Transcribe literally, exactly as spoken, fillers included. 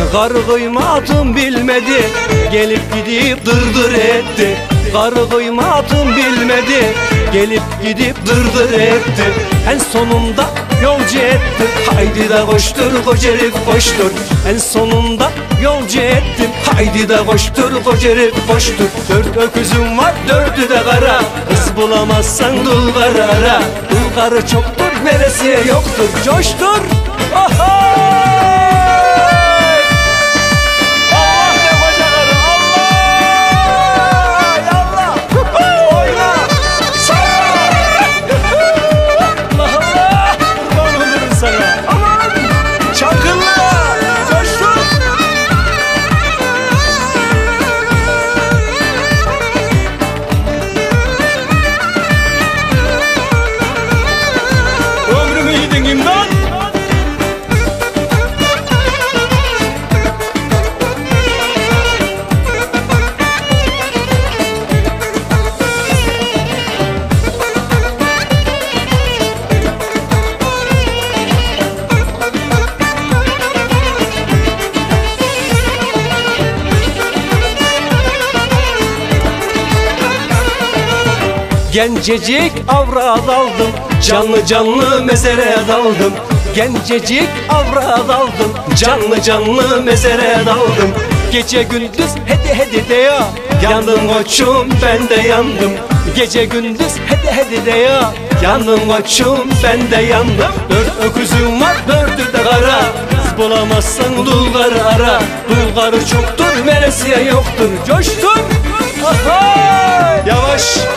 Karı kıymatım bilmedi, gelip gidip dırdır etti. Karı kıymatım bilmedi, gelip gidip dırdır etti. En sonunda yolcu ettim, haydi de koştur koca herif koştur. En sonunda yolcu ettim, haydi de koştur koca herif koştur. Dört öküzüm var, dördü de kara, kız bulamazsan dul karı ara. Dul karı çoktur, veresiye yoktur, coştur. Aha! Gencecik avrat aldım, canlı canlı mezere daldım. Gencecik avrat aldım, canlı canlı mezere daldım. Gece gündüz hedi hedi de ya, yandım koçum ben de yandım. Gece gündüz hedi hedi de ya, yandım koçum ben de yandım. Dört öküzüm var, dördü de kara, kız bulamazsan dul karı ara. Dul karı çoktur, veresiye yoktur, coştur. Aha! Yavaş.